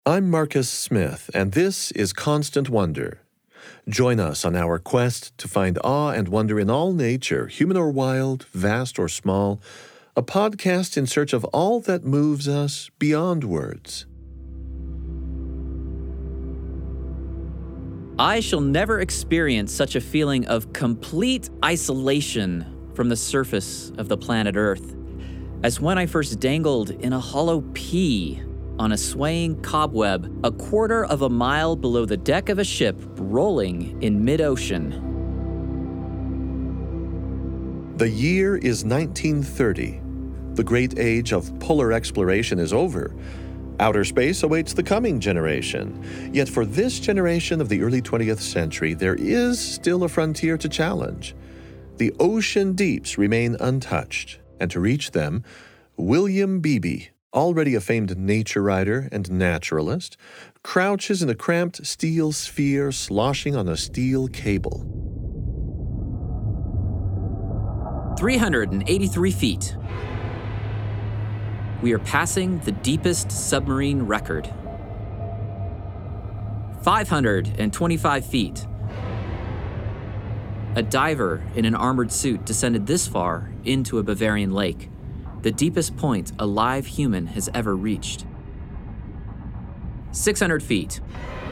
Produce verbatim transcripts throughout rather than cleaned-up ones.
I'm Marcus Smith, and this is Constant Wonder. Join us on our quest to find awe and wonder in all nature, human or wild, vast or small, a podcast in search of all that moves us beyond words. I shall never experience such a feeling of complete isolation from the surface of the planet Earth as when I first dangled in a hollow pea on a swaying cobweb a quarter of a mile below the deck of a ship rolling in mid-ocean. The year is nineteen thirty. The great age of polar exploration is over. Outer space awaits the coming generation. Yet for this generation of the early twentieth century, there is still a frontier to challenge. The ocean deeps remain untouched, and to reach them, William Beebe, already a famed nature writer and naturalist, crouches in a cramped steel sphere sloshing on a steel cable. three hundred eighty-three feet. We are passing the deepest submarine record. five hundred twenty-five feet. A diver in an armored suit descended this far into a Bavarian lake, the deepest point a live human has ever reached. six hundred feet.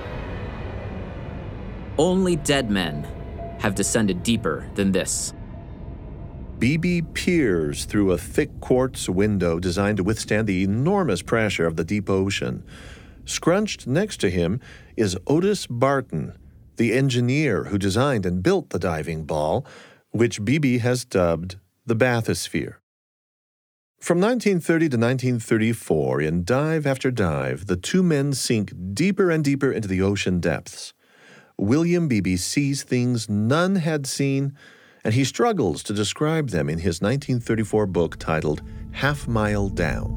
Only dead men have descended deeper than this. Beebe peers through a thick quartz window designed to withstand the enormous pressure of the deep ocean. Scrunched next to him is Otis Barton, the engineer who designed and built the diving ball, which Beebe has dubbed the bathysphere. From nineteen thirty to nineteen thirty-four, in dive after dive, the two men sink deeper and deeper into the ocean depths. William Beebe sees things none had seen, and he struggles to describe them in his nineteen thirty-four book titled Half Mile Down.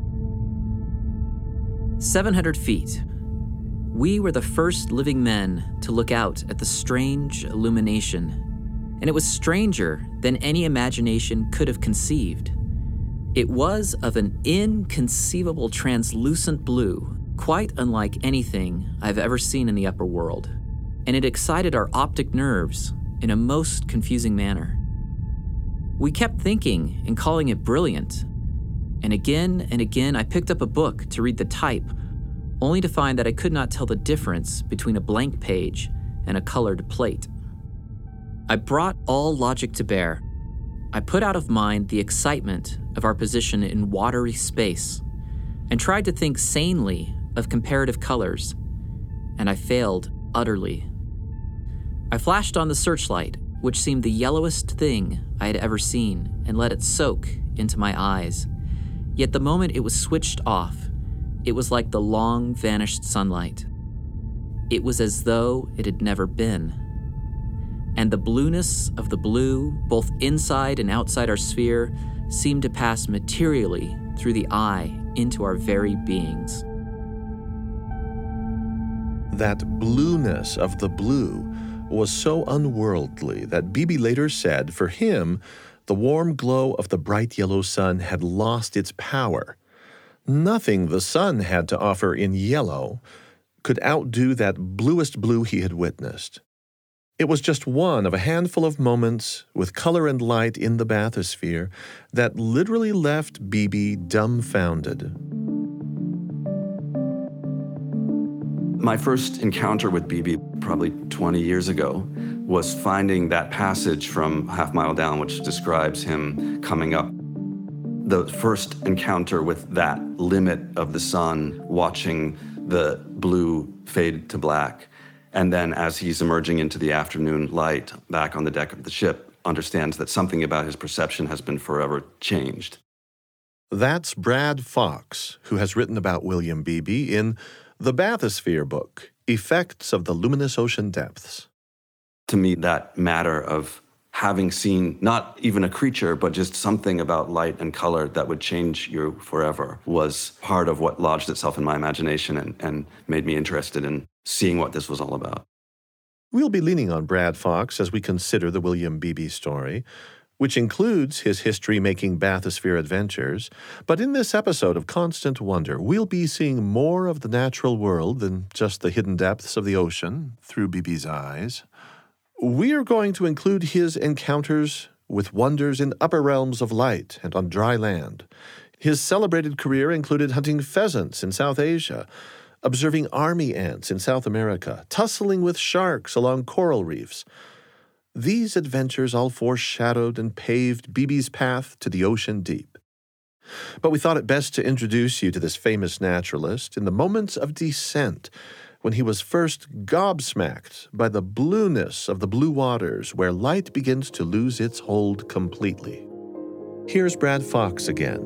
seven hundred feet. We were the first living men to look out at the strange illumination, and it was stranger than any imagination could have conceived. It was of an inconceivable translucent blue, quite unlike anything I've ever seen in the upper world, and it excited our optic nerves in a most confusing manner. We kept thinking and calling it brilliant, and again and again I picked up a book to read the type, only to find that I could not tell the difference between a blank page and a colored plate. I brought all logic to bear. I put out of mind the excitement of our position in watery space and tried to think sanely of comparative colors, and I failed utterly. I flashed on the searchlight, which seemed the yellowest thing I had ever seen, and let it soak into my eyes. Yet the moment it was switched off, it was like the long vanished sunlight. It was as though it had never been. And the blueness of the blue, both inside and outside our sphere, seemed to pass materially through the eye into our very beings. That blueness of the blue was so unworldly that Beebe later said for him, the warm glow of the bright yellow sun had lost its power. Nothing the sun had to offer in yellow could outdo that bluest blue he had witnessed. It was just one of a handful of moments with color and light in the bathysphere that literally left Beebe dumbfounded. My first encounter with Beebe, probably twenty years ago, was finding that passage from Half Mile Down, which describes him coming up. The first encounter with that limit of the sun, watching the blue fade to black, and then as he's emerging into the afternoon light back on the deck of the ship, understands that something about his perception has been forever changed. That's Brad Fox, who has written about William Beebe in The Bathysphere book, Effects of the Luminous Ocean Depths. To me, that matter of having seen not even a creature, but just something about light and color that would change you forever was part of what lodged itself in my imagination and, and made me interested in seeing what this was all about. We'll be leaning on Brad Fox as we consider the William Beebe story. which includes his history-making bathysphere adventures. But in this episode of Constant Wonder, we'll be seeing more of the natural world than just the hidden depths of the ocean through B B's eyes. We are going to include his encounters with wonders in upper realms of light and on dry land. His celebrated career included hunting pheasants in South Asia, observing army ants in South America, tussling with sharks along coral reefs. These adventures all foreshadowed and paved B B's path to the ocean deep. But we thought it best to introduce you to this famous naturalist in the moments of descent, when he was first gobsmacked by the blueness of the blue waters where light begins to lose its hold completely. Here's Brad Fox again.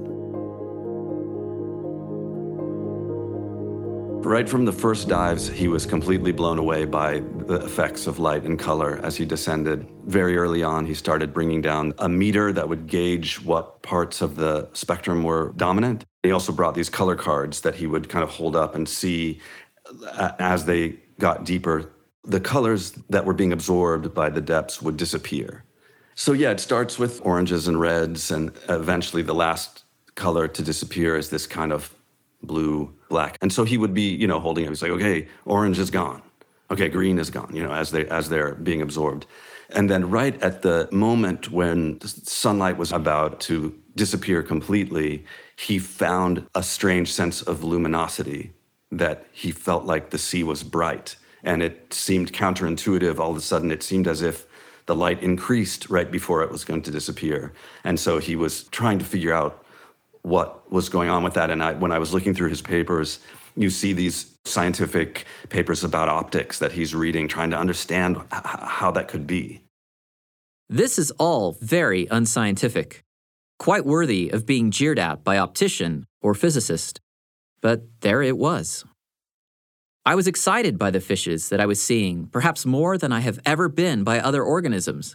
Right from the first dives, he was completely blown away by the effects of light and color as he descended. Very early on, he started bringing down a meter that would gauge what parts of the spectrum were dominant. He also brought these color cards that he would kind of hold up and see as they got deeper. The colors that were being absorbed by the depths would disappear. So yeah, it starts with oranges and reds, and eventually the last color to disappear is this kind of blue, black. And so he would be, you know, holding it. He's like, okay, orange is gone. Okay, green is gone, you know, as they as they're being absorbed. And then right at the moment when sunlight was about to disappear completely, he found a strange sense of luminosity, that he felt like the sea was bright. And it seemed counterintuitive. All of a sudden, it seemed as if the light increased right before it was going to disappear. And so he was trying to figure out what was going on with that. And I, when I was looking through his papers, you see these scientific papers about optics that he's reading, trying to understand h- how that could be. This is all very unscientific, quite worthy of being jeered at by optician or physicist. But there it was. I was excited by the fishes that I was seeing, perhaps more than I have ever been by other organisms.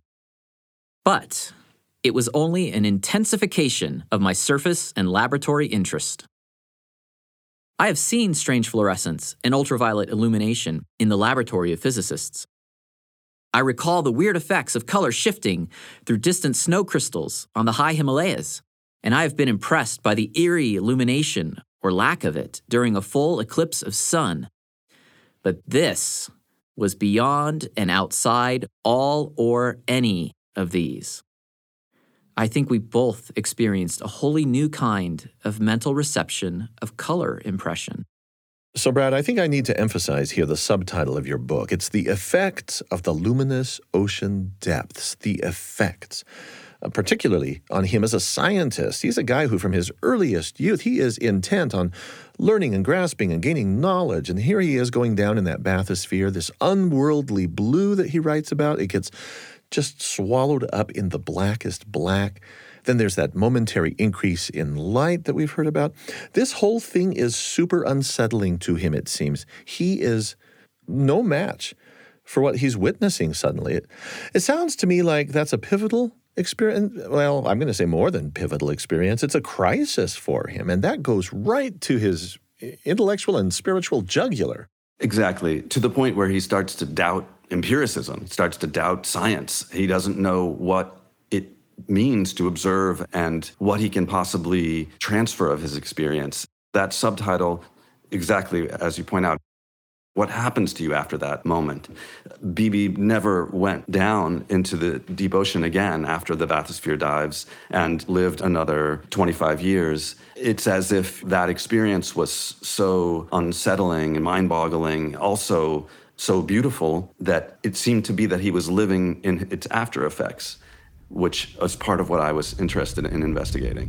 But it was only an intensification of my surface and laboratory interest. I have seen strange fluorescence and ultraviolet illumination in the laboratory of physicists. I recall the weird effects of color shifting through distant snow crystals on the high Himalayas, and I have been impressed by the eerie illumination or lack of it during a full eclipse of sun. But this was beyond and outside all or any of these. I think we both experienced a wholly new kind of mental reception of color impression. So, Brad, I think I need to emphasize here the subtitle of your book. It's The Effects of the Luminous Ocean Depths. The effects. Uh, particularly on him as a scientist. He's a guy who, from his earliest youth, he is intent on learning and grasping and gaining knowledge. And here he is going down in that bathysphere, this unworldly blue that he writes about. It gets just swallowed up in the blackest black. Then there's that momentary increase in light that we've heard about. This whole thing is super unsettling to him, it seems. He is no match for what he's witnessing suddenly. It, it sounds to me like that's a pivotal experience. Well, I'm going to say more than pivotal experience. It's a crisis for him, and that goes right to his intellectual and spiritual jugular. Exactly, to the point where he starts to doubt empiricism, starts to doubt science. He doesn't know what it means to observe and what he can possibly transfer of his experience. That subtitle, exactly as you point out, what happens to you after that moment? B B never went down into the deep ocean again after the bathysphere dives and lived another twenty-five years. It's as if that experience was so unsettling and mind-boggling, also so beautiful, that it seemed to be that he was living in its after effects, which was part of what I was interested in investigating.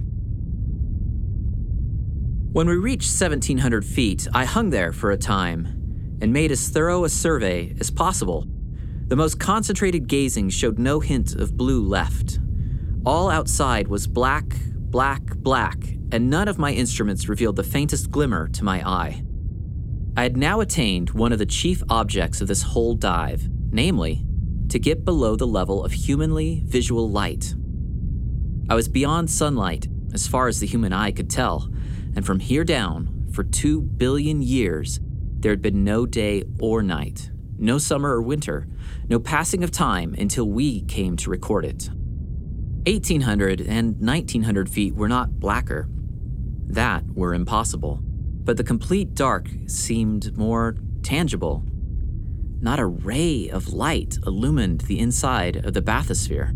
When we reached seventeen hundred feet, I hung there for a time and made as thorough a survey as possible. The most concentrated gazing showed no hint of blue left. All outside was black, black, black, and none of my instruments revealed the faintest glimmer to my eye. I had now attained one of the chief objects of this whole dive, namely, to get below the level of humanly visual light. I was beyond sunlight, as far as the human eye could tell, and from here down, for two billion years, there had been no day or night, no summer or winter, no passing of time until we came to record it. eighteen hundred and nineteen hundred feet were not blacker. That were impossible. But the complete dark seemed more tangible. Not a ray of light illumined the inside of the bathysphere.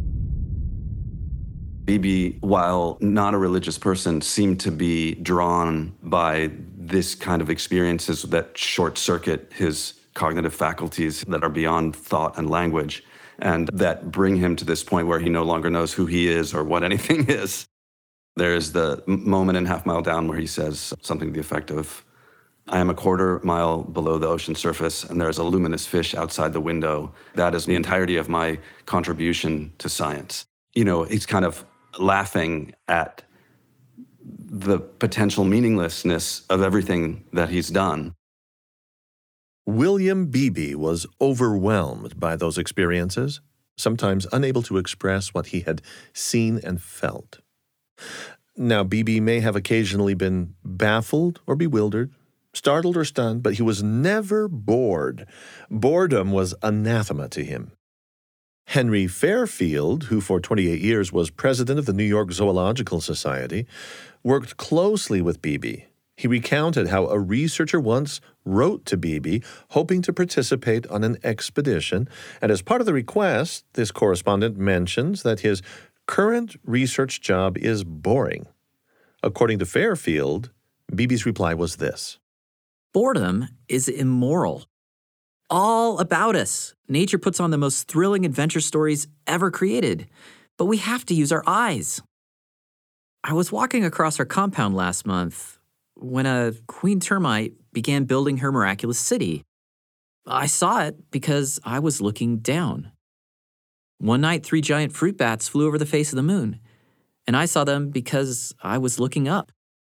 Beebe, while not a religious person, seemed to be drawn by this kind of experiences that short-circuit his cognitive faculties that are beyond thought and language, and that bring him to this point where he no longer knows who he is or what anything is. There's the moment in Half Mile Down where he says something to the effect of, "I am a quarter mile below the ocean surface, and there is a luminous fish outside the window. That is the entirety of my contribution to science." You know, he's kind of laughing at the potential meaninglessness of everything that he's done. William Beebe was overwhelmed by those experiences, sometimes unable to express what he had seen and felt. Now, Beebe may have occasionally been baffled or bewildered, startled or stunned, but he was never bored. Boredom was anathema to him. Henry Fairfield, who for twenty-eight years was president of the New York Zoological Society, worked closely with Beebe. He recounted how a researcher once wrote to Beebe, hoping to participate on an expedition, and as part of the request, this correspondent mentions that his current research job is boring. According to Fairfield, Beebe's reply was this: "Boredom is immoral. All about us. Nature puts on the most thrilling adventure stories ever created, but we have to use our eyes. I was walking across our compound last month when a queen termite began building her miraculous city. I saw it because I was looking down. One night, three giant fruit bats flew over the face of the moon, and I saw them because I was looking up.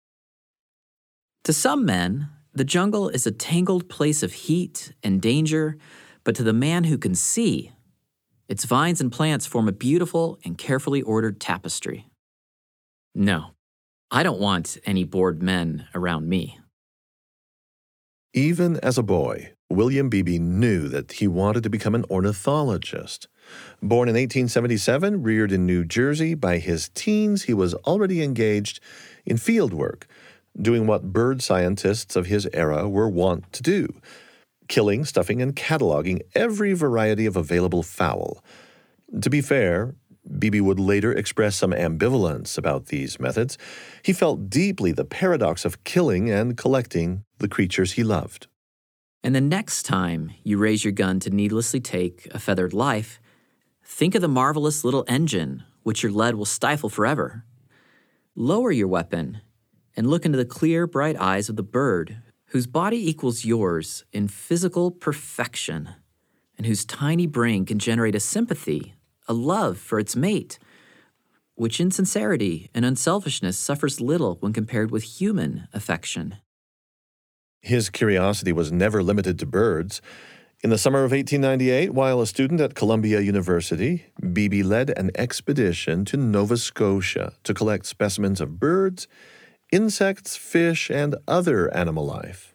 To some men, the jungle is a tangled place of heat and danger, but to the man who can see, its vines and plants form a beautiful and carefully ordered tapestry. No, I don't want any bored men around me." Even as a boy, William Beebe knew that he wanted to become an ornithologist. Born in eighteen seventy-seven, reared in New Jersey, by his teens he was already engaged in field work, doing what bird scientists of his era were wont to do: killing, stuffing, and cataloging every variety of available fowl. To be fair, Beebe would later express some ambivalence about these methods. He felt deeply the paradox of killing and collecting the creatures he loved. And the next time you raise your gun to needlessly take a feathered life, think of the marvelous little engine which your lead will stifle forever. Lower your weapon and look into the clear, bright eyes of the bird whose body equals yours in physical perfection, and whose tiny brain can generate a sympathy, a love for its mate, which in sincerity and unselfishness suffers little when compared with human affection. His curiosity was never limited to birds. In the summer of eighteen ninety-eight, while a student at Columbia University, Beebe led an expedition to Nova Scotia to collect specimens of birds, insects, fish, and other animal life.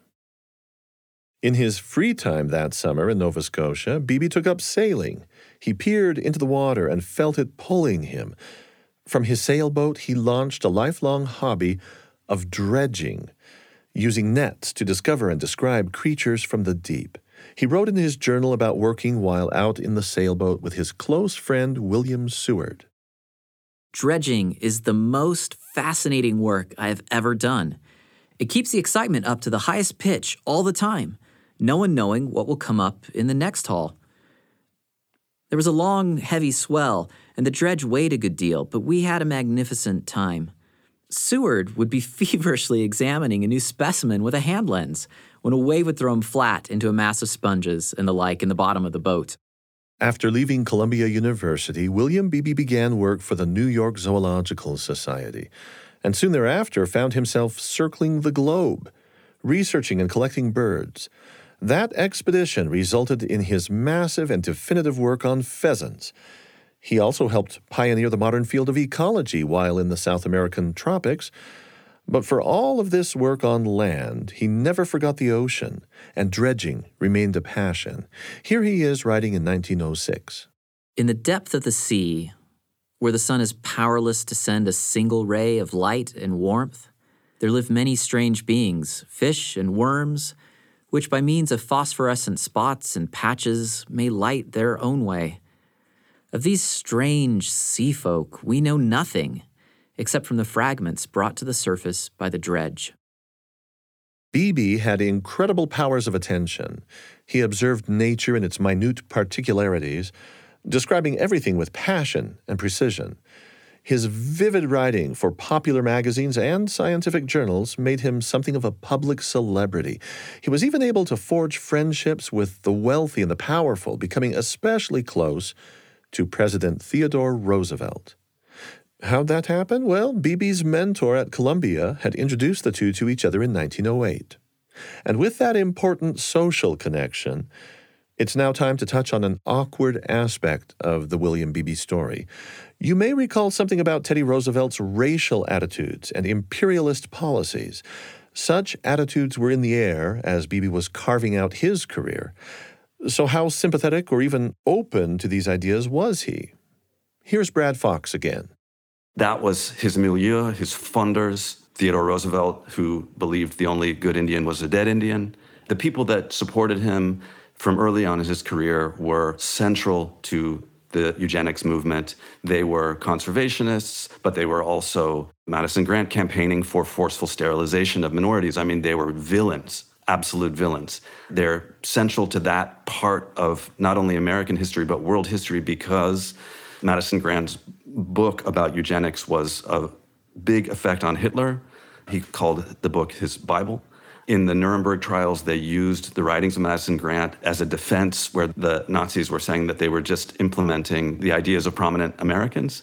In his free time that summer in Nova Scotia, Beebe took up sailing. He peered into the water and felt it pulling him. From his sailboat, he launched a lifelong hobby of dredging, using nets to discover and describe creatures from the deep. He wrote in his journal about working while out in the sailboat with his close friend William Seward. "Dredging is the most fascinating work I have ever done. It keeps the excitement up to the highest pitch all the time, no one knowing what will come up in the next haul. There was a long, heavy swell, and the dredge weighed a good deal, but we had a magnificent time. Seward would be feverishly examining a new specimen with a hand lens when a wave would throw him flat into a mass of sponges and the like in the bottom of the boat." After leaving Columbia University, William Beebe began work for the New York Zoological Society, and soon thereafter found himself circling the globe, researching and collecting birds. That expedition resulted in his massive and definitive work on pheasants. He also helped pioneer the modern field of ecology while in the South American tropics. But for all of this work on land, he never forgot the ocean, and dredging remained a passion. Here he is writing in nineteen oh six. "In the depth of the sea, where the sun is powerless to send a single ray of light and warmth, there live many strange beings, fish and worms, which by means of phosphorescent spots and patches may light their own way. Of these strange sea folk, we know nothing, except from the fragments brought to the surface by the dredge. Beebe had incredible powers of attention. He observed nature in its minute particularities, describing everything with passion and precision. His vivid writing for popular magazines and scientific journals made him something of a public celebrity. He was even able to forge friendships with the wealthy and the powerful, becoming especially close to President Theodore Roosevelt. How'd that happen? Well, Beebe's mentor at Columbia had introduced the two to each other in nineteen oh eight. And with that important social connection, it's now time to touch on an awkward aspect of the William Beebe story. You may recall something about Teddy Roosevelt's racial attitudes and imperialist policies. Such attitudes were in the air as Beebe was carving out his career. So how sympathetic or even open to these ideas was he? Here's Brad Fox again. That was his milieu, his funders, Theodore Roosevelt, who believed the only good Indian was a dead Indian. The people that supported him from early on in his career were central to the eugenics movement. They were conservationists, but they were also Madison Grant campaigning for forceful sterilization of minorities. I mean, they were villains, absolute villains. They're central to that part of not only American history, but world history, because Madison Grant's book about eugenics was a big effect on Hitler. He called the book his Bible. In the Nuremberg trials, they used the writings of Madison Grant as a defense where the Nazis were saying that they were just implementing the ideas of prominent Americans.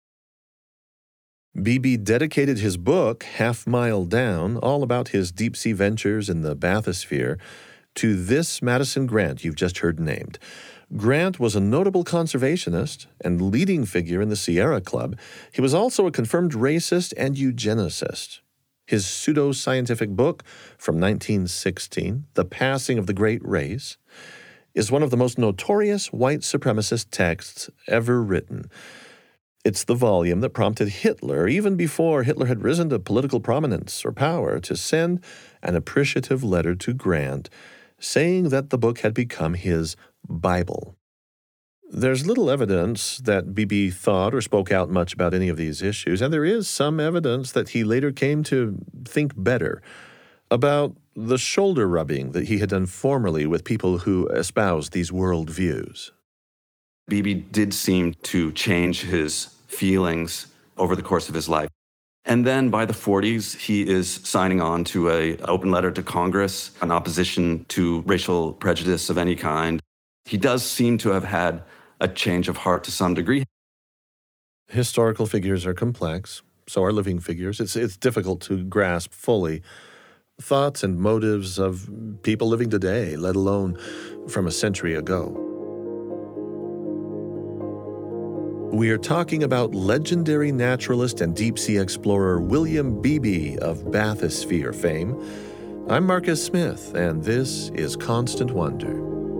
Beebe dedicated his book, Half Mile Down, all about his deep-sea ventures in the bathysphere, to this Madison Grant you've just heard named. Grant was a notable conservationist and leading figure in the Sierra Club. He was also a confirmed racist and eugenicist. His pseudo-scientific book from nineteen sixteen, The Passing of the Great Race, is one of the most notorious white supremacist texts ever written. It's the volume that prompted Hitler, even before Hitler had risen to political prominence or power, to send an appreciative letter to Grant, saying that the book had become his Bible. There's little evidence that Beebe thought or spoke out much about any of these issues, and there is some evidence that he later came to think better about the shoulder-rubbing that he had done formerly with people who espoused these worldviews. Beebe did seem to change his feelings over the course of his life. And then by the forties, he is signing on to an open letter to Congress, an opposition to racial prejudice of any kind. He does seem to have had a change of heart to some degree. Historical figures are complex, so are living figures. It's, it's difficult to grasp fully thoughts and motives of people living today, let alone from a century ago. We are talking about legendary naturalist and deep-sea explorer William Beebe of bathysphere fame. I'm Marcus Smith, and this is Constant Wonder.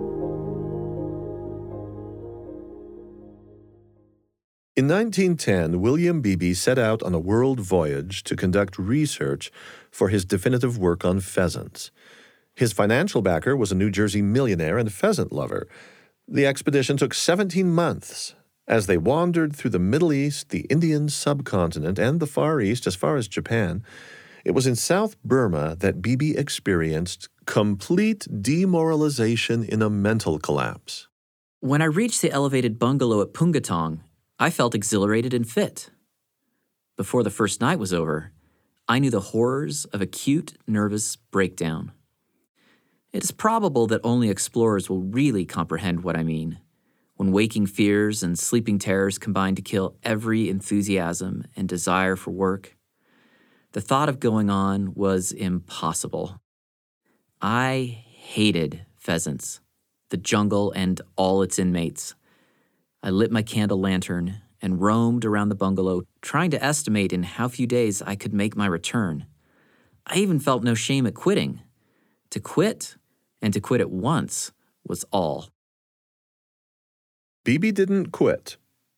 In nineteen ten, William Beebe set out on a world voyage to conduct research for his definitive work on pheasants. His financial backer was a New Jersey millionaire and pheasant lover. The expedition took seventeen months. As they wandered through the Middle East, the Indian subcontinent, and the Far East as far as Japan, it was in South Burma that Beebe experienced complete demoralization in a mental collapse. When I reached the elevated bungalow at Pungatong, I felt exhilarated and fit. Before the first night was over, I knew the horrors of acute nervous breakdown. It is probable that only explorers will really comprehend what I mean, when waking fears and sleeping terrors combine to kill every enthusiasm and desire for work. The thought of going on was impossible. I hated pheasants, the jungle, and all its inmates. I lit my candle lantern and roamed around the bungalow, trying to estimate in how few days I could make my return. I even felt no shame at quitting. To quit, and to quit at once, was all. Beebe didn't quit.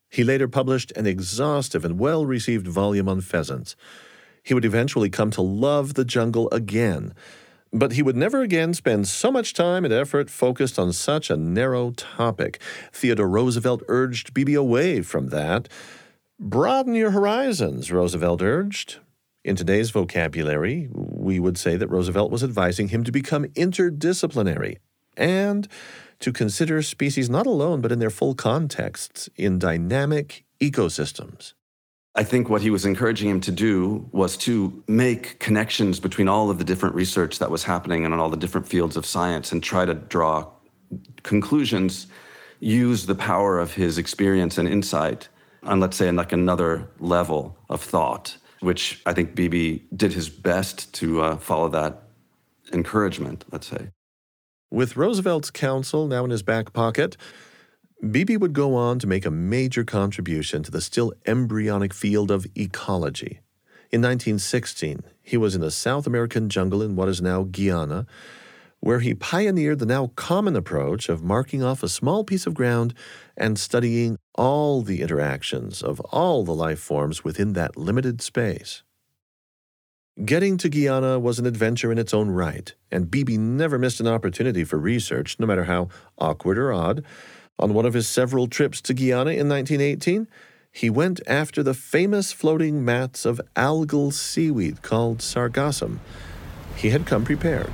He later published an exhaustive and well-received volume on pheasants. He would eventually come to love the jungle again, but he would never again spend so much time and effort focused on such a narrow topic. Theodore Roosevelt urged Beebe away from that. Broaden your horizons, Roosevelt urged. In today's vocabulary, we would say that Roosevelt was advising him to become interdisciplinary and to consider species not alone but in their full contexts in dynamic ecosystems. I think what he was encouraging him to do was to make connections between all of the different research that was happening and on all the different fields of science and try to draw conclusions, use the power of his experience and insight on, let's say, like another level of thought, which I think Beebe did his best to uh, follow that encouragement, let's say. With Roosevelt's counsel now in his back pocket, Beebe would go on to make a major contribution to the still embryonic field of ecology. In nineteen sixteen, he was in a South American jungle in what is now Guyana, where he pioneered the now common approach of marking off a small piece of ground and studying all the interactions of all the life forms within that limited space. Getting to Guyana was an adventure in its own right, and Beebe never missed an opportunity for research, no matter how awkward or odd. On one of his several trips to Guyana in nineteen eighteen, he went after the famous floating mats of algal seaweed called sargassum. He had come prepared.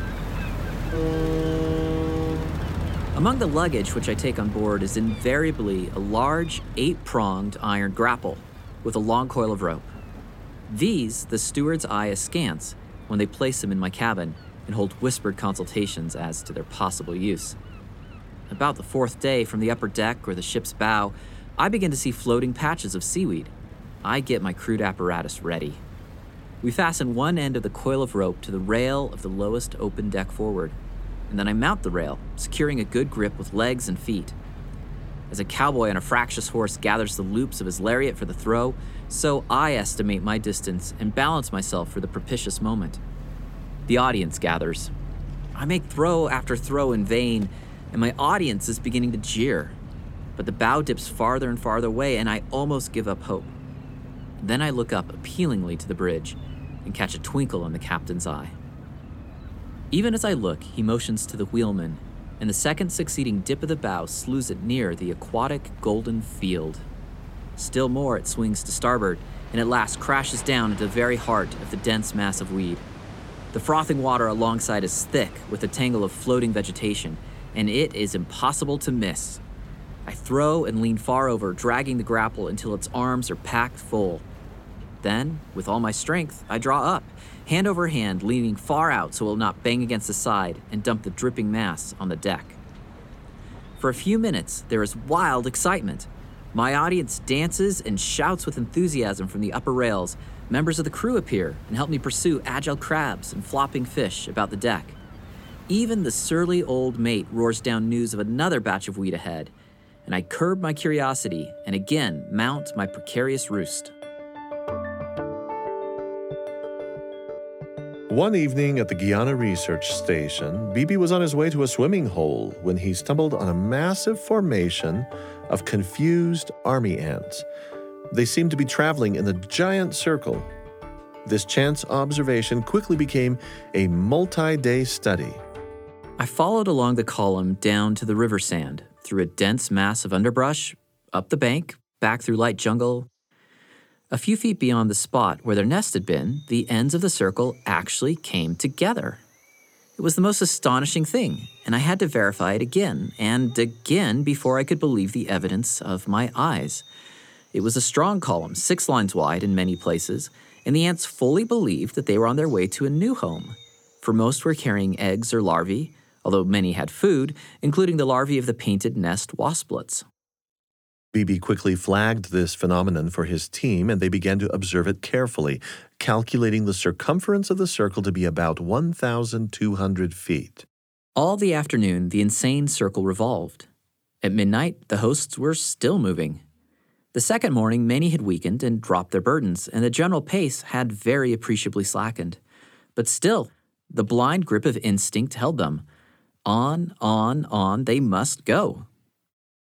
Among the luggage which I take on board is invariably a large, eight-pronged iron grapple with a long coil of rope. These the steward's eye askance when they place them in my cabin and hold whispered consultations as to their possible use. About the fourth day from the upper deck or the ship's bow, I begin to see floating patches of seaweed. I get my crude apparatus ready. We fasten one end of the coil of rope to the rail of the lowest open deck forward, and then I mount the rail, securing a good grip with legs and feet. As a cowboy on a fractious horse gathers the loops of his lariat for the throw, so I estimate my distance and balance myself for the propitious moment. The audience gathers. I make throw after throw in vain, and my audience is beginning to jeer. But the bow dips farther and farther away, and I almost give up hope. Then I look up appealingly to the bridge and catch a twinkle in the captain's eye. Even as I look, he motions to the wheelman, and the second succeeding dip of the bow slews it near the aquatic golden field. Still more, it swings to starboard, and at last crashes down into the very heart of the dense mass of weed. The frothing water alongside is thick with a tangle of floating vegetation, and it is impossible to miss. I throw and lean far over, dragging the grapple until its arms are packed full. Then, with all my strength, I draw up, hand over hand, leaning far out so it will not bang against the side, and dump the dripping mass on the deck. For a few minutes, there is wild excitement. My audience dances and shouts with enthusiasm from the upper rails. Members of the crew appear and help me pursue agile crabs and flopping fish about the deck. Even the surly old mate roars down news of another batch of weed ahead, and I curb my curiosity and again mount my precarious roost. One evening at the Guyana Research Station, Beebe was on his way to a swimming hole when he stumbled on a massive formation of confused army ants. They seemed to be traveling in a giant circle. This chance observation quickly became a multi-day study. I followed along the column down to the river sand, through a dense mass of underbrush, up the bank, back through light jungle. A few feet beyond the spot where their nest had been, the ends of the circle actually came together. It was the most astonishing thing, and I had to verify it again and again before I could believe the evidence of my eyes. It was a strong column, six lines wide in many places, and the ants fully believed that they were on their way to a new home, for most were carrying eggs or larvae, although many had food, including the larvae of the painted nest wasplets. Beebe quickly flagged this phenomenon for his team, and they began to observe it carefully, calculating the circumference of the circle to be about one thousand two hundred feet. All the afternoon, the insane circle revolved. At midnight, the hosts were still moving. The second morning, many had weakened and dropped their burdens, and the general pace had very appreciably slackened. But still, the blind grip of instinct held them. On, on, on they must go.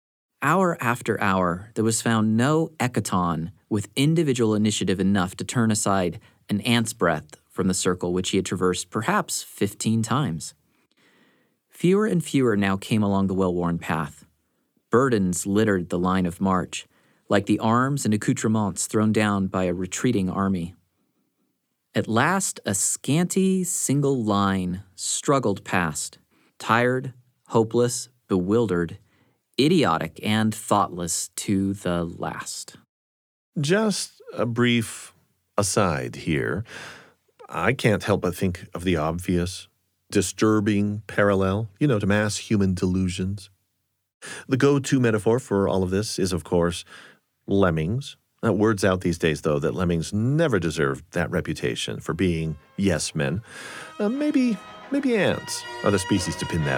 hour after hour, there was found no Ekaton with individual initiative enough to turn aside an ant's breadth from the circle which he had traversed perhaps fifteen times. Fewer and fewer now came along the well-worn path. Burdens littered the line of march, like the arms and accoutrements thrown down by a retreating army. At last, a scanty single line struggled past, tired, hopeless, bewildered, idiotic, and thoughtless to the last. Just a brief aside here. I can't help but think of the obvious, disturbing parallel, you know, to mass human delusions. The go-to metaphor for all of this is, of course, lemmings. That word's out these days, though, that lemmings never deserved that reputation for being yes men. Uh, maybe, maybe ants are the species to pin that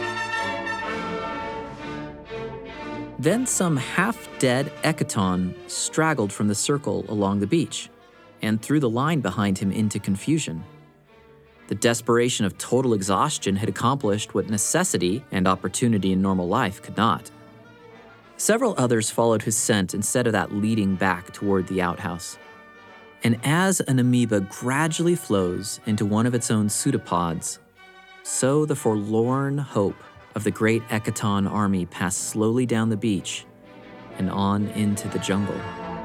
on. Then some half-dead Ekaton straggled from the circle along the beach and threw the line behind him into confusion. The desperation of total exhaustion had accomplished what necessity and opportunity in normal life could not. Several others followed his scent instead of that leading back toward the outhouse. And as an amoeba gradually flows into one of its own pseudopods, so the forlorn hope of the great Ekaton army passed slowly down the beach and on into the jungle.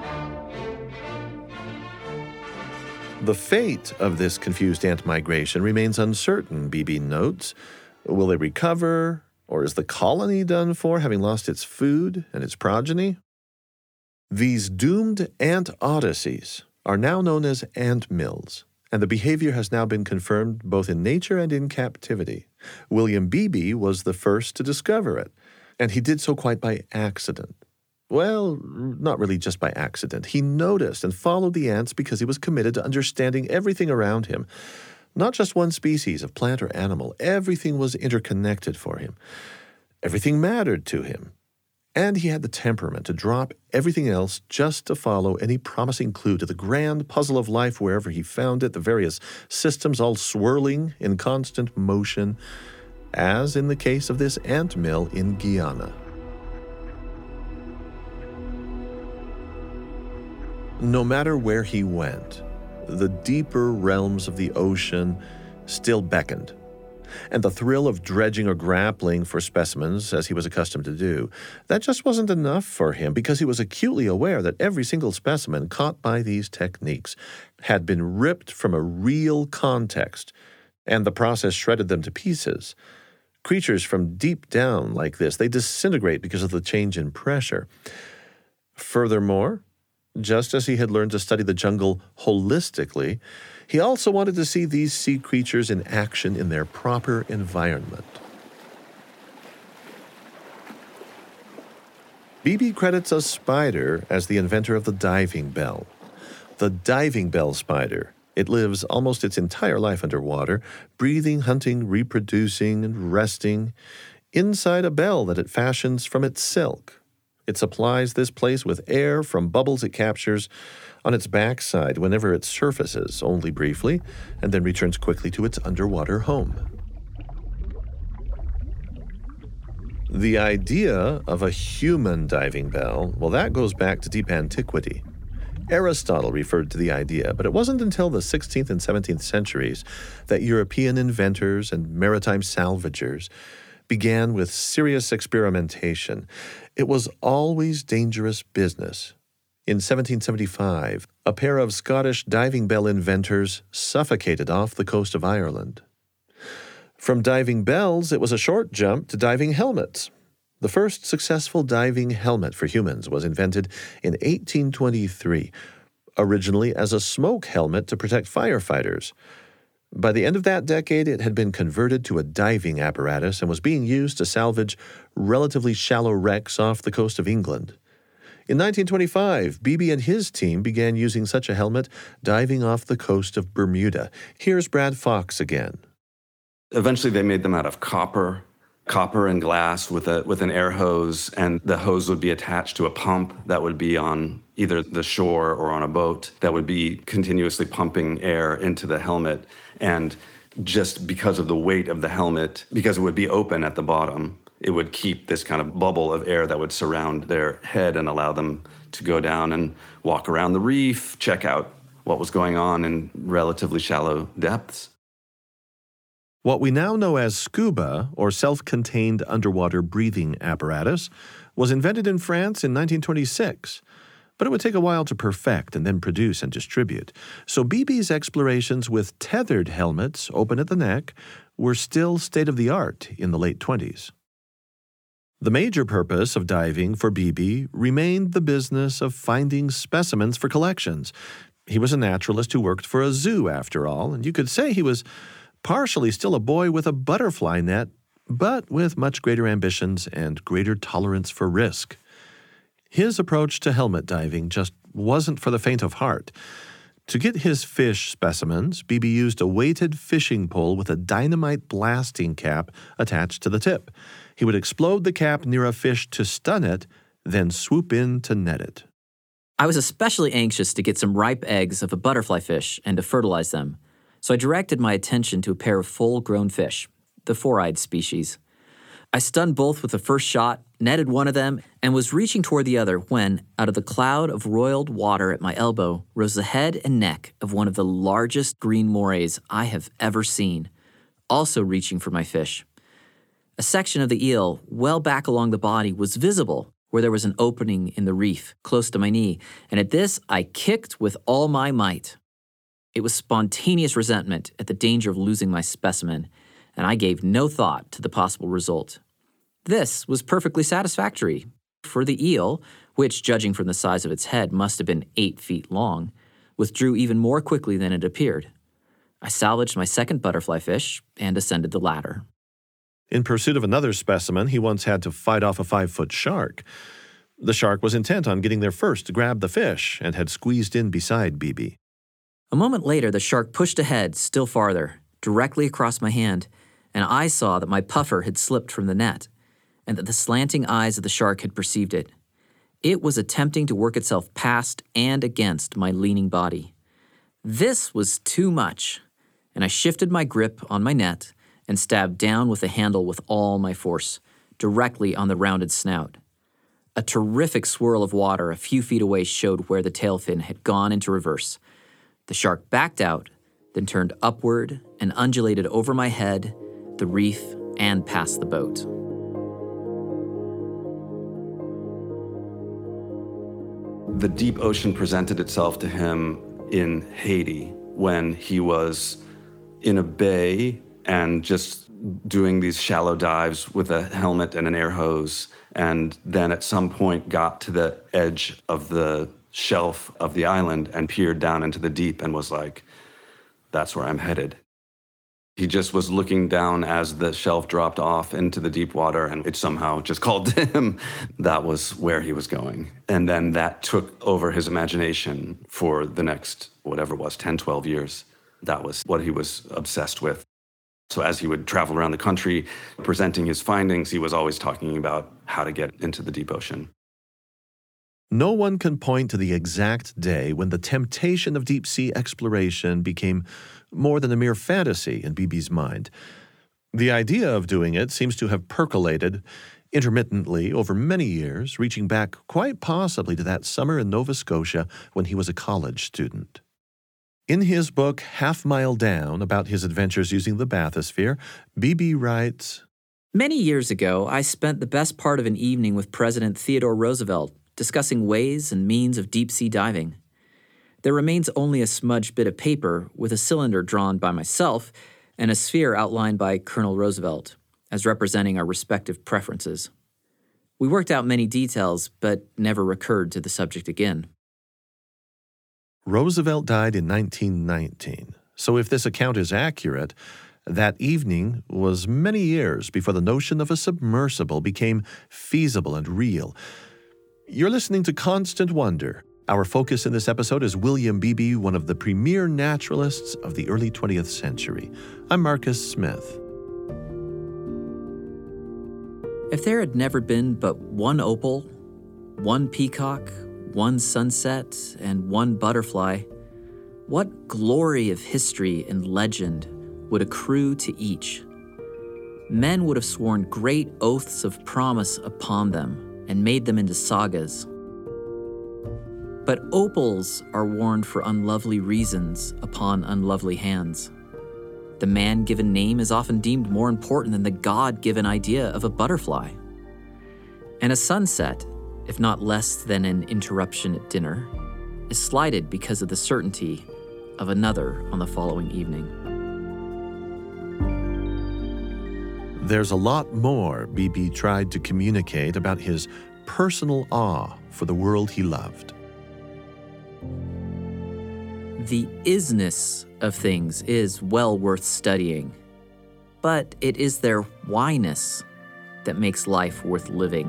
The fate of this confused ant migration remains uncertain, Beebe notes. Will they recover? Or is the colony done for, having lost its food and its progeny? These doomed ant odysseys are now known as ant mills, and the behavior has now been confirmed both in nature and in captivity. William Beebe was the first to discover it, and he did so quite by accident. Well, not really just by accident. He noticed and followed the ants because he was committed to understanding everything around him. Not just one species of plant or animal. Everything was interconnected for him. Everything mattered to him. And he had the temperament to drop everything else just to follow any promising clue to the grand puzzle of life wherever he found it, the various systems all swirling in constant motion, as in the case of this ant mill in Guyana. No matter where he went, the deeper realms of the ocean still beckoned, and the thrill of dredging or grappling for specimens, as he was accustomed to do, that just wasn't enough for him because he was acutely aware that every single specimen caught by these techniques had been ripped from a real context, and the process shredded them to pieces. Creatures from deep down like this, they disintegrate because of the change in pressure. Furthermore, just as he had learned to study the jungle holistically, he also wanted to see these sea creatures in action in their proper environment. Beebe credits a spider as the inventor of the diving bell. The diving bell spider. It lives almost its entire life underwater, breathing, hunting, reproducing, and resting inside a bell that it fashions from its silk. It supplies this place with air from bubbles it captures on its backside whenever it surfaces, only briefly, and then returns quickly to its underwater home. The idea of a human diving bell, well, that goes back to deep antiquity. Aristotle referred to the idea, but it wasn't until the sixteenth and seventeenth centuries that European inventors and maritime salvagers began with serious experimentation. It was always dangerous business. In seventeen seventy-five, a pair of Scottish diving bell inventors suffocated off the coast of Ireland. From diving bells, it was a short jump to diving helmets. The first successful diving helmet for humans was invented in eighteen twenty-three, originally as a smoke helmet to protect firefighters. By the end of that decade, it had been converted to a diving apparatus and was being used to salvage relatively shallow wrecks off the coast of England. In nineteen twenty-five, Beebe and his team began using such a helmet diving off the coast of Bermuda. Here's Brad Fox again. Eventually, they made them out of copper, copper and glass with a with an air hose, and the hose would be attached to a pump that would be on either the shore or on a boat that would be continuously pumping air into the helmet. And just because of the weight of the helmet, because it would be open at the bottom, it would keep this kind of bubble of air that would surround their head and allow them to go down and walk around the reef, check out what was going on in relatively shallow depths. What we now know as scuba, or self-contained underwater breathing apparatus, was invented in France in nineteen twenty-six. But it would take a while to perfect and then produce and distribute. So Beebe's explorations with tethered helmets open at the neck were still state-of-the-art in the late twenties. The major purpose of diving for Beebe remained the business of finding specimens for collections. He was a naturalist who worked for a zoo, after all, and you could say he was partially still a boy with a butterfly net, but with much greater ambitions and greater tolerance for risk. His approach to helmet diving just wasn't for the faint of heart. To get his fish specimens, Beebe used a weighted fishing pole with a dynamite blasting cap attached to the tip. He would explode the cap near a fish to stun it, then swoop in to net it. I was especially anxious to get some ripe eggs of a butterfly fish and to fertilize them, so I directed my attention to a pair of full-grown fish, the four-eyed species. I stunned both with the first shot, netted one of them, and was reaching toward the other when, out of the cloud of roiled water at my elbow, rose the head and neck of one of the largest green morays I have ever seen, also reaching for my fish. A section of the eel, well back along the body, was visible where there was an opening in the reef, close to my knee, and at this I kicked with all my might. It was spontaneous resentment at the danger of losing my specimen, and I gave no thought to the possible result. This was perfectly satisfactory, for the eel, which, judging from the size of its head, must have been eight feet long, withdrew even more quickly than it appeared. I salvaged my second butterfly fish and ascended the ladder. In pursuit of another specimen, he once had to fight off a five-foot shark. The shark was intent on getting there first to grab the fish and had squeezed in beside Beebe. A moment later, the shark pushed ahead still farther, directly across my hand, and I saw that my puffer had slipped from the net, and that the slanting eyes of the shark had perceived it. It was attempting to work itself past and against my leaning body. This was too much, and I shifted my grip on my net and stabbed down with the handle with all my force, directly on the rounded snout. A terrific swirl of water a few feet away showed where the tail fin had gone into reverse. The shark backed out, then turned upward and undulated over my head, the reef, and past the boat. The deep ocean presented itself to him in Haiti when he was in a bay and just doing these shallow dives with a helmet and an air hose, and then at some point got to the edge of the shelf of the island and peered down into the deep and was like, that's where I'm headed. He just was looking down as the shelf dropped off into the deep water, and it somehow just called to him. That was where he was going. And then that took over his imagination for the next, whatever it was, ten, twelve years. That was what he was obsessed with. So as he would travel around the country presenting his findings, he was always talking about how to get into the deep ocean. No one can point to the exact day when the temptation of deep-sea exploration became more than a mere fantasy in Beebe's mind. The idea of doing it seems to have percolated intermittently over many years, reaching back quite possibly to that summer in Nova Scotia when he was a college student. In his book, Half Mile Down, about his adventures using the bathysphere, Beebe writes, Many years ago, I spent the best part of an evening with President Theodore Roosevelt discussing ways and means of deep-sea diving. There remains only a smudged bit of paper with a cylinder drawn by myself and a sphere outlined by Colonel Roosevelt, as representing our respective preferences. We worked out many details, but never recurred to the subject again. Roosevelt died in nineteen nineteen, so if this account is accurate, that evening was many years before the notion of a submersible became feasible and real. You're listening to Constant Wonder. Our focus in this episode is William Beebe, one of the premier naturalists of the early twentieth century. I'm Marcus Smith. If there had never been but one opal, one peacock, one sunset, and one butterfly, what glory of history and legend would accrue to each? men would have sworn great oaths of promise upon them and made them into sagas. But opals are worn for unlovely reasons upon unlovely hands. The man-given name is often deemed more important than the God-given idea of a butterfly. And a sunset, if not less than an interruption at dinner, is slighted because of the certainty of another on the following evening. There's a lot more Beebe tried to communicate about his personal awe for the world he loved. The isness of things is well worth studying, but it is their whyness that makes life worth living.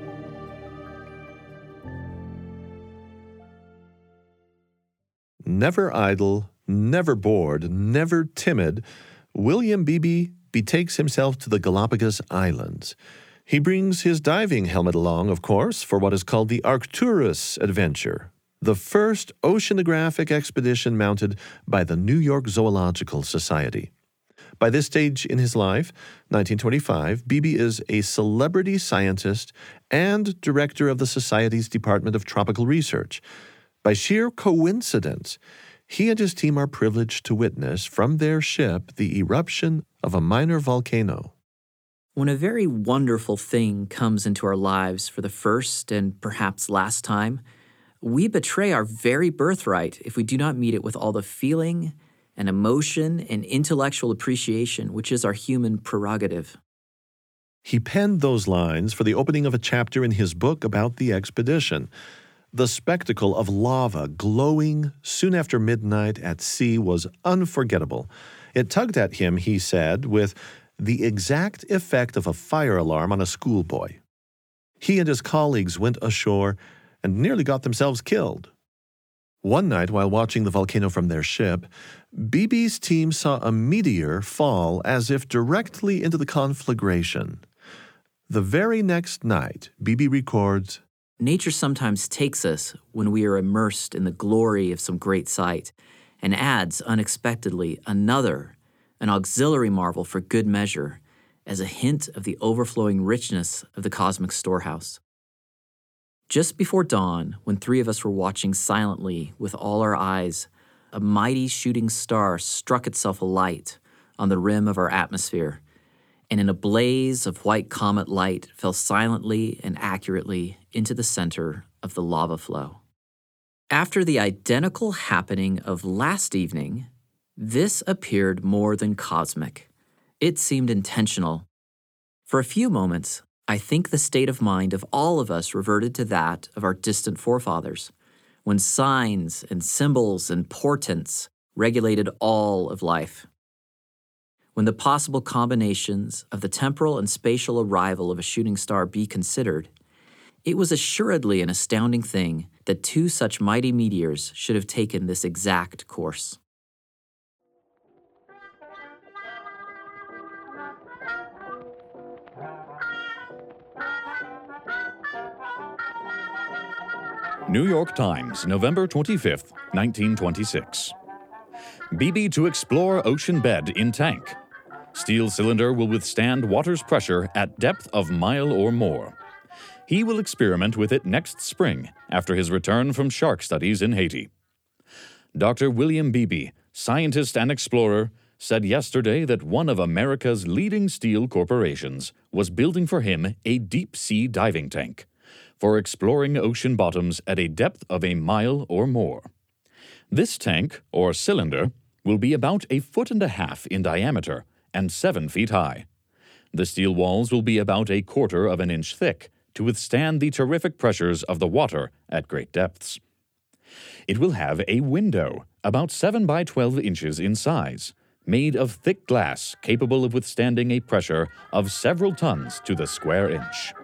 Never idle, never bored, never timid, William Beebe betakes himself to the Galapagos Islands. He brings his diving helmet along, of course, for what is called the Arcturus adventure, the first oceanographic expedition mounted by the New York Zoological Society. By this stage in his life, nineteen twenty-five, Beebe is a celebrity scientist and director of the Society's Department of Tropical Research. By sheer coincidence, he and his team are privileged to witness from their ship the eruption of a minor volcano. When a very wonderful thing comes into our lives for the first and perhaps last time, we betray our very birthright if we do not meet it with all the feeling and emotion and intellectual appreciation which is our human prerogative. He penned those lines for the opening of a chapter in his book about the expedition. The spectacle of lava glowing soon after midnight at sea was unforgettable. It tugged at him, he said, with the exact effect of a fire alarm on a schoolboy. He and his colleagues went ashore and nearly got themselves killed. One night, while watching the volcano from their ship, Beebe's team saw a meteor fall as if directly into the conflagration. The very next night, Beebe records, Nature sometimes takes us when we are immersed in the glory of some great sight and adds unexpectedly another, an auxiliary marvel for good measure, as a hint of the overflowing richness of the cosmic storehouse. Just before dawn, when three of us were watching silently with all our eyes, a mighty shooting star struck itself alight on the rim of our atmosphere, and in a blaze of white comet light fell silently and accurately into the center of the lava flow. After the identical happening of last evening, this appeared more than cosmic. It seemed intentional. For a few moments, I think the state of mind of all of us reverted to that of our distant forefathers, when signs and symbols and portents regulated all of life. When the possible combinations of the temporal and spatial arrival of a shooting star be considered, it was assuredly an astounding thing that two such mighty meteors should have taken this exact course. New York Times, November twenty-fifth, nineteen twenty-six. Beebe to explore ocean bed in tank. Steel cylinder will withstand water's pressure at depth of mile or more. He will experiment with it next spring after his return from shark studies in Haiti. Doctor William Beebe, scientist and explorer, said yesterday that one of America's leading steel corporations was building for him a deep-sea diving tank for exploring ocean bottoms at a depth of a mile or more. This tank, or cylinder, will be about a foot and a half in diameter and seven feet high. The steel walls will be about a quarter of an inch thick to withstand the terrific pressures of the water at great depths. It will have a window about seven by twelve inches in size, made of thick glass capable of withstanding a pressure of several tons to the square inch.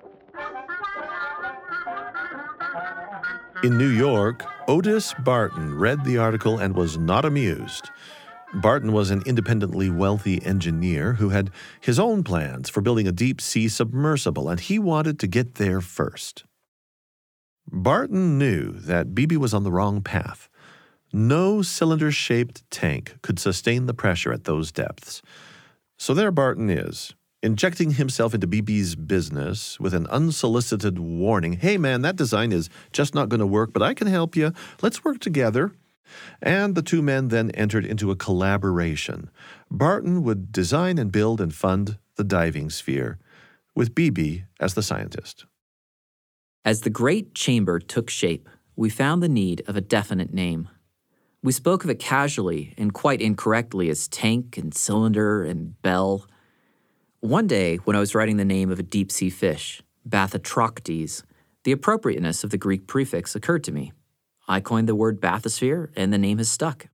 In New York, Otis Barton read the article and was not amused. Barton was an independently wealthy engineer who had his own plans for building a deep-sea submersible, and he wanted to get there first. Barton knew that Beebe was on the wrong path. No cylinder-shaped tank could sustain the pressure at those depths. So there Barton is, injecting himself into B B's business with an unsolicited warning. Hey, man, that design is just not going to work, but I can help you. Let's work together. And the two men then entered into a collaboration. Barton would design and build and fund the diving sphere, with B B as the scientist. As the great chamber took shape, we found the need of a definite name. We spoke of it casually and quite incorrectly as tank and cylinder and bell. One day, when I was writing the name of a deep-sea fish, Bathytroctes, the appropriateness of the Greek prefix occurred to me. I coined the word bathysphere, and the name has stuck.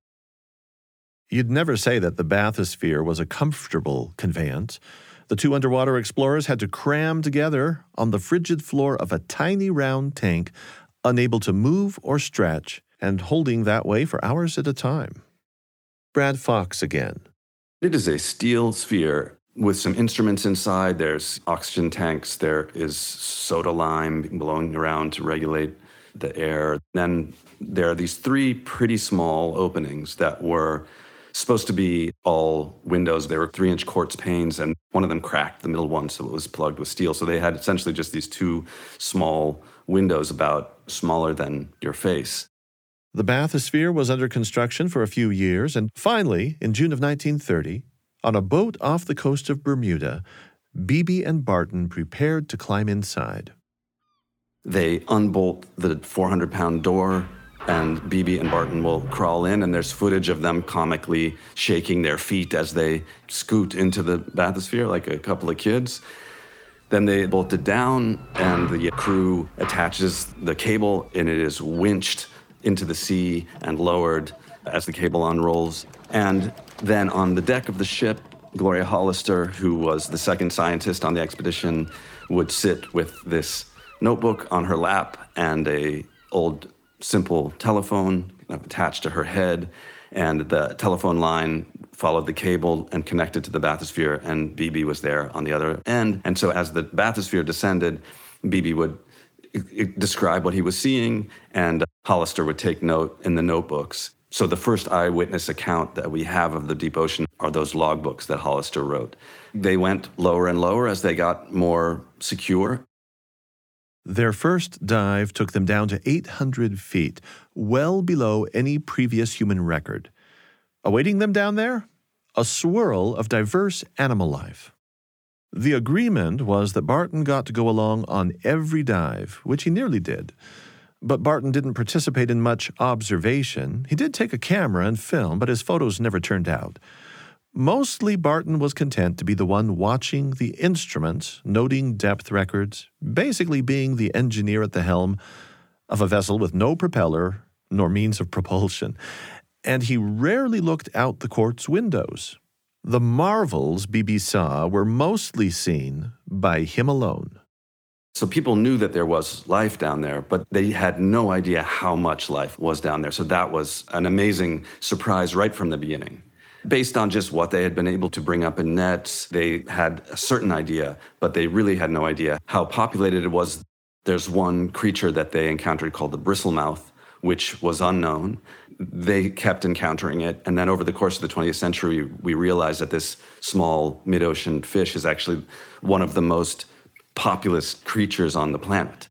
You'd never say that the bathysphere was a comfortable conveyance. The two underwater explorers had to cram together on the frigid floor of a tiny round tank, unable to move or stretch, and holding that way for hours at a time. Brad Fox again. It is a steel sphere with some instruments inside. There's oxygen tanks. There is soda lime blowing around to regulate the air. Then there are these three pretty small openings that were supposed to be all windows. They were three-inch quartz panes, and one of them cracked, the middle one, so it was plugged with steel. So they had essentially just these two small windows about smaller than your face. The bathysphere was under construction for a few years, and finally, in June of nineteen thirty, on a boat off the coast of Bermuda, B B and Barton prepared to climb inside. They unbolt the four hundred pound door, and B B and Barton will crawl in, and there's footage of them comically shaking their feet as they scoot into the bathysphere like a couple of kids. Then they bolt it down, and the crew attaches the cable, and it is winched into the sea and lowered as the cable unrolls. And then on the deck of the ship, Gloria Hollister, who was the second scientist on the expedition, would sit with this notebook on her lap and a old simple telephone attached to her head, and the telephone line followed the cable and connected to the bathysphere, and B B was there on the other end. And so as the bathysphere descended, B B would describe what he was seeing, and Hollister would take note in the notebooks. So the first eyewitness account that we have of the deep ocean are those logbooks that Hollister wrote. They went lower and lower as they got more secure. Their first dive took them down to eight hundred feet, well below any previous human record. Awaiting them down there? A swirl of diverse animal life. The agreement was that Barton got to go along on every dive, which he nearly did. But Barton didn't participate in much observation. He did take a camera and film, but his photos never turned out. Mostly Barton was content to be the one watching the instruments, noting depth records, basically being the engineer at the helm of a vessel with no propeller nor means of propulsion. And he rarely looked out the quartz windows. The marvels B B saw were mostly seen by him alone. So people knew that there was life down there, but they had no idea how much life was down there. So that was an amazing surprise right from the beginning. Based on just what they had been able to bring up in nets, they had a certain idea, but they really had no idea how populated it was. There's one creature that they encountered called the bristlemouth, which was unknown. They kept encountering it, and then over the course of the twentieth century, we realized that this small mid-ocean fish is actually one of the most populous creatures on the planet.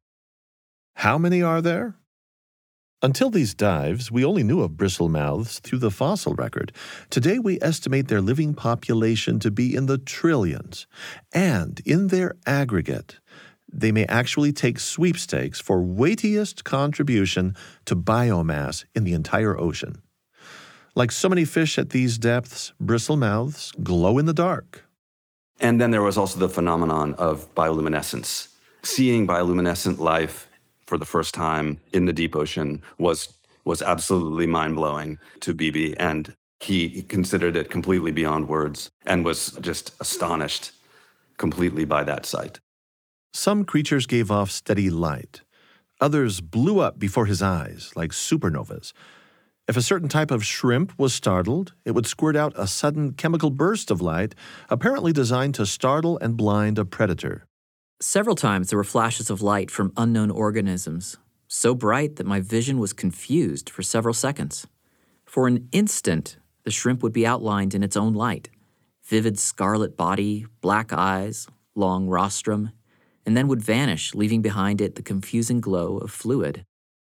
How many are there? Until these dives, we only knew of bristlemouths through the fossil record. Today, we estimate their living population to be in the trillions. And in their aggregate, they may actually take sweepstakes for weightiest contribution to biomass in the entire ocean. Like so many fish at these depths, bristlemouths glow in the dark. And then there was also the phenomenon of bioluminescence. Seeing bioluminescent life for the first time in the deep ocean was was absolutely mind-blowing to B B, and he considered it completely beyond words and was just astonished completely by that sight. Some creatures gave off steady light. Others blew up before his eyes, like supernovas. If a certain type of shrimp was startled, it would squirt out a sudden chemical burst of light, apparently designed to startle and blind a predator. Several times there were flashes of light from unknown organisms, so bright that my vision was confused for several seconds. For an instant, the shrimp would be outlined in its own light, vivid scarlet body, black eyes, long rostrum, and then would vanish, leaving behind it the confusing glow of fluid.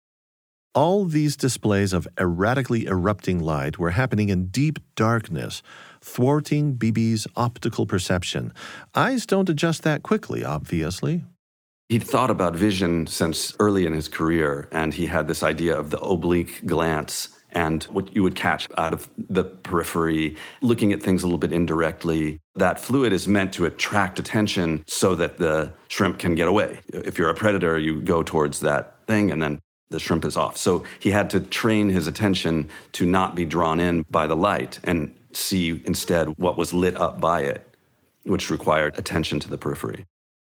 All these displays of erratically erupting light were happening in deep darkness, thwarting B B's optical perception. Eyes don't adjust that quickly, obviously. He'd thought about vision since early in his career, and he had this idea of the oblique glance and what you would catch out of the periphery, looking at things a little bit indirectly. That fluid is meant to attract attention so that the shrimp can get away. If you're a predator, you go towards that thing, and then the shrimp is off. So he had to train his attention to not be drawn in by the light and see instead what was lit up by it, which required attention to the periphery.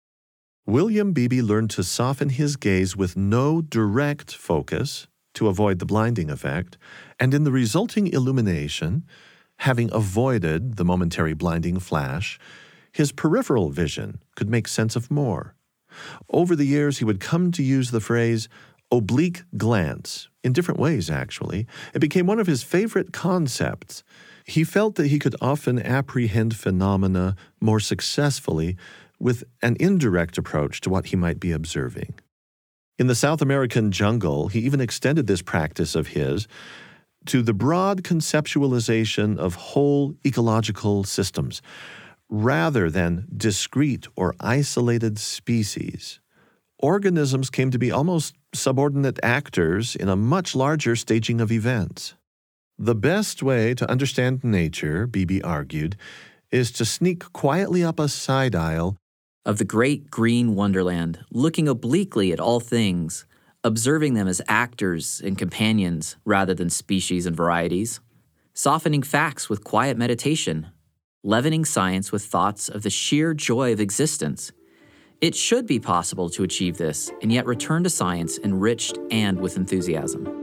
William Beebe learned to soften his gaze with no direct focus to avoid the blinding effect, and in the resulting illumination, having avoided the momentary blinding flash, his peripheral vision could make sense of more. Over the years, he would come to use the phrase oblique glance, in different ways, actually. It became one of his favorite concepts. He felt that he could often apprehend phenomena more successfully with an indirect approach to what he might be observing. In the South American jungle, he even extended this practice of his to the broad conceptualization of whole ecological systems, rather than discrete or isolated species. Organisms came to be almost subordinate actors in a much larger staging of events. The best way to understand nature, Beebe argued, is to sneak quietly up a side aisle Of the great green wonderland, looking obliquely at all things, observing them as actors and companions rather than species and varieties, softening facts with quiet meditation, leavening science with thoughts of the sheer joy of existence. It should be possible to achieve this and yet return to science enriched and with enthusiasm.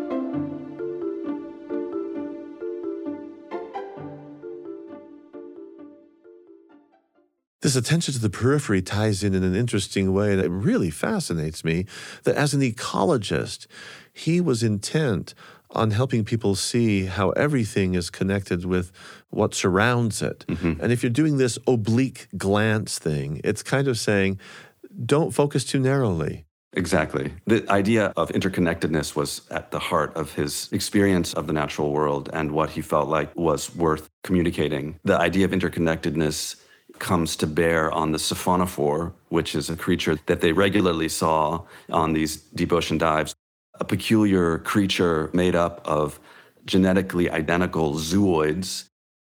This attention to the periphery ties in in an interesting way that really fascinates me, that as an ecologist, he was intent on helping people see how everything is connected with what surrounds it. Mm-hmm. And if you're doing this oblique glance thing, it's kind of saying, don't focus too narrowly. Exactly. The idea of interconnectedness was at the heart of his experience of the natural world and what he felt like was worth communicating. The idea of interconnectedness comes to bear on the siphonophore, which is a creature that they regularly saw on these deep ocean dives, a peculiar creature made up of genetically identical zooids.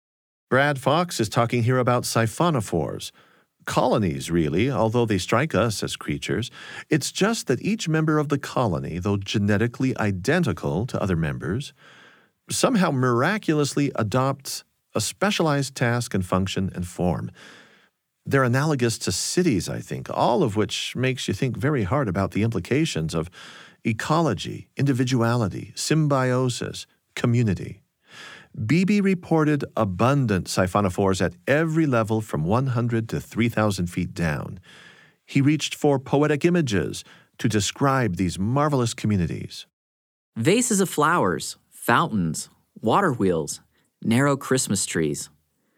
Brad Fox is talking here about siphonophores. Colonies, really, although they strike us as creatures. It's just that each member of the colony, though genetically identical to other members, somehow miraculously adopts a specialized task and function and form. They're analogous to cities, I think, all of which makes you think very hard about the implications of ecology, individuality, symbiosis, community. Beebe reported abundant siphonophores at every level from one hundred to three thousand feet down. He reached for poetic images to describe these marvelous communities. Vases of flowers, fountains, water wheels, narrow Christmas trees.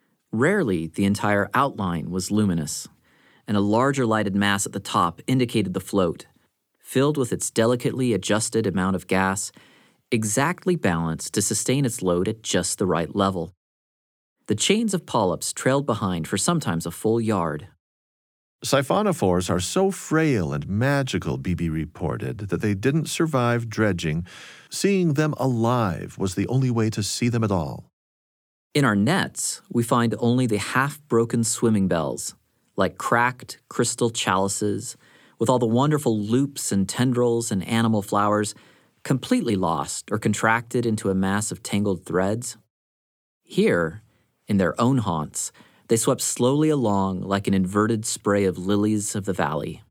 Rarely the entire outline was luminous, and a larger lighted mass at the top indicated the float, filled with its delicately adjusted amount of gas, exactly balanced to sustain its load at just the right level. The chains of polyps trailed behind for sometimes a full yard. Siphonophores are so frail and magical, Beebe reported, that they didn't survive dredging. Seeing them alive was the only way to see them at all. In our nets, we find only the half-broken swimming bells, like cracked crystal chalices, with all the wonderful loops and tendrils and animal flowers completely lost or contracted into a mass of tangled threads. Here, in their own haunts, they swept slowly along like an inverted spray of lilies of the valley.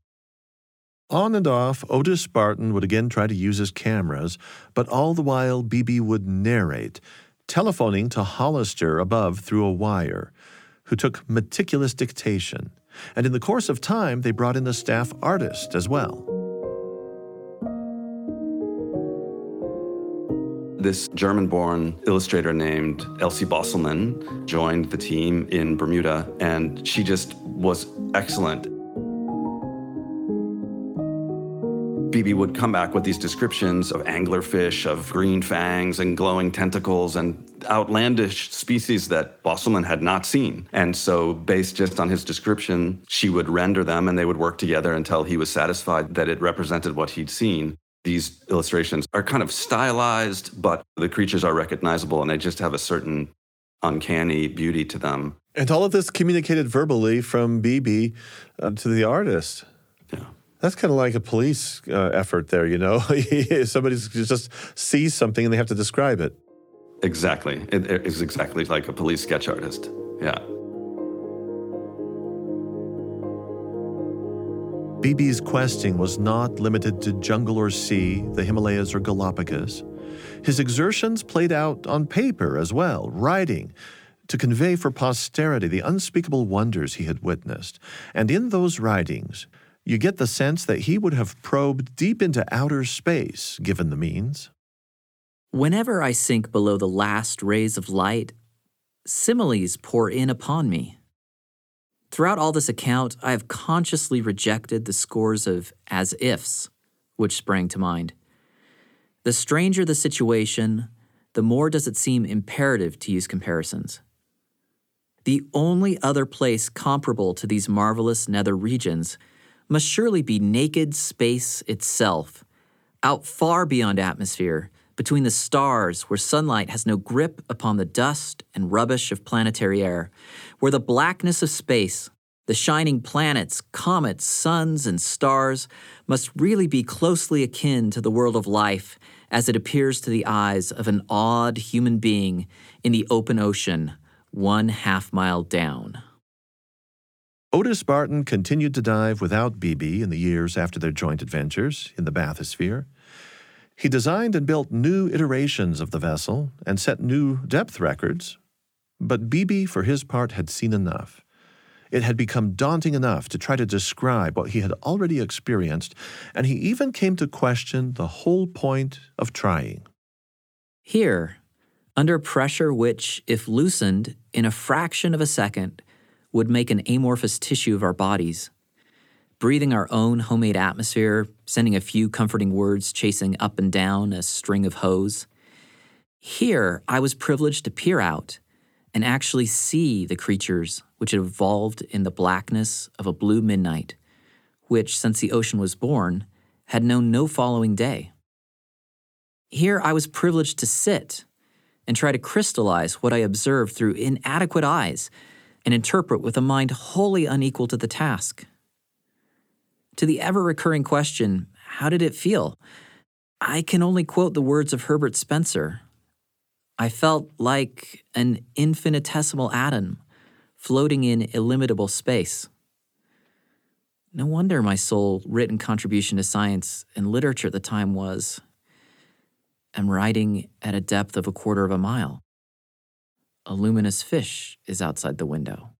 On and off, Otis Barton would again try to use his cameras, but all the while Beebe would narrate, telephoning to Hollister above through a wire, who took meticulous dictation. And in the course of time, they brought in a staff artist as well. This German-born illustrator named Elsie Bosselmann joined the team in Bermuda, and she just was excellent. Beebe would come back with these descriptions of anglerfish, of green fangs and glowing tentacles and outlandish species that Bosselmann had not seen. And so based just on his description, she would render them and they would work together until he was satisfied that it represented what he'd seen. These illustrations are kind of stylized, but the creatures are recognizable and they just have a certain uncanny beauty to them. And all of this communicated verbally from Beebe uh, to the artist. Yeah. That's kind of like a police uh, effort there, you know? Somebody just sees something and they have to describe it. Exactly. It, it is exactly like a police sketch artist. Yeah. Beebe's questing was not limited to jungle or sea, the Himalayas or Galapagos. His exertions played out on paper as well, writing, to convey for posterity the unspeakable wonders he had witnessed. And in those writings, you get the sense that he would have probed deep into outer space, given the means. Whenever I sink below the last rays of light, similes pour in upon me. Throughout all this account, I have consciously rejected the scores of as-ifs which sprang to mind. The stranger the situation, the more does it seem imperative to use comparisons. The only other place comparable to these marvelous nether regions must surely be naked space itself, out far beyond atmosphere, between the stars where sunlight has no grip upon the dust and rubbish of planetary air, where the blackness of space, the shining planets, comets, suns, and stars must really be closely akin to the world of life as it appears to the eyes of an awed human being in the open ocean, one half mile down. Otis Barton continued to dive without Beebe in the years after their joint adventures in the bathysphere. He designed and built new iterations of the vessel and set new depth records. But Beebe, for his part, had seen enough. It had become daunting enough to try to describe what he had already experienced, and he even came to question the whole point of trying. Here, under pressure which, if loosened in a fraction of a second, would make an amorphous tissue of our bodies, breathing our own homemade atmosphere, sending a few comforting words chasing up and down a string of hose. Here, I was privileged to peer out and actually see the creatures which had evolved in the blackness of a blue midnight, which, since the ocean was born, had known no following day. Here, I was privileged to sit and try to crystallize what I observed through inadequate eyes and interpret with a mind wholly unequal to the task. To the ever-recurring question, how did it feel? I can only quote the words of Herbert Spencer. I felt like an infinitesimal atom floating in illimitable space. No wonder my sole written contribution to science and literature at the time was, I'm writing at a depth of a quarter of a mile. A luminous fish is outside the window.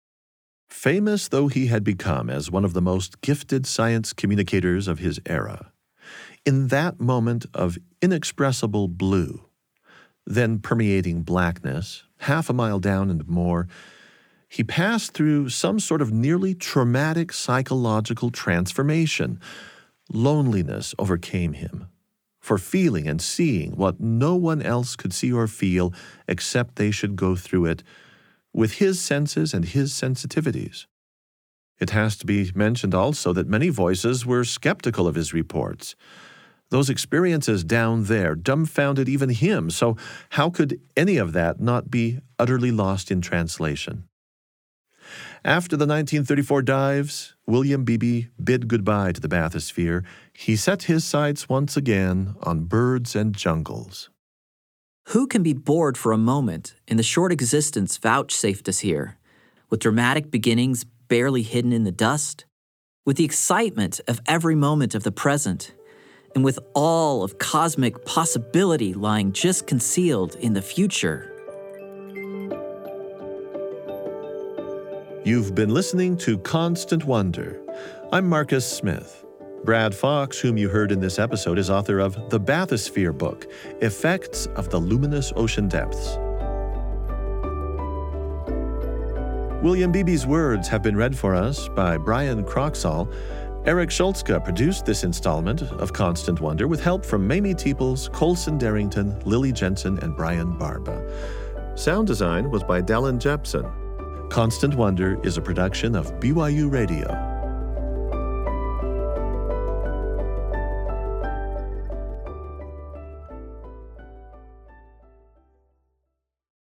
Famous though he had become as one of the most gifted science communicators of his era, in that moment of inexpressible blue, then permeating blackness, half a mile down and more, he passed through some sort of nearly traumatic psychological transformation. Loneliness overcame him, for feeling and seeing what no one else could see or feel except they should go through it with his senses and his sensitivities. It has to be mentioned also that many voices were skeptical of his reports. Those experiences down there dumbfounded even him, so how could any of that not be utterly lost in translation? After the nineteen thirty-four dives, William Beebe bid goodbye to the bathysphere. He set his sights once again on birds and jungles. Who can be bored for a moment in the short existence vouchsafed us here, with dramatic beginnings barely hidden in the dust, with the excitement of every moment of the present, and with all of cosmic possibility lying just concealed in the future? You've been listening to Constant Wonder. I'm Marcus Smith. Brad Fox, whom you heard in this episode, is author of the Bathysphere book, Effects of the Luminous Ocean Depths. William Beebe's words have been read for us by Brian Croxall. Eric Schultzka produced this installment of Constant Wonder with help from Mamie Teeples, Colson Darrington, Lily Jensen, and Brian Barba. Sound design was by Dallin Jepson. Constant Wonder is a production of B Y U Radio.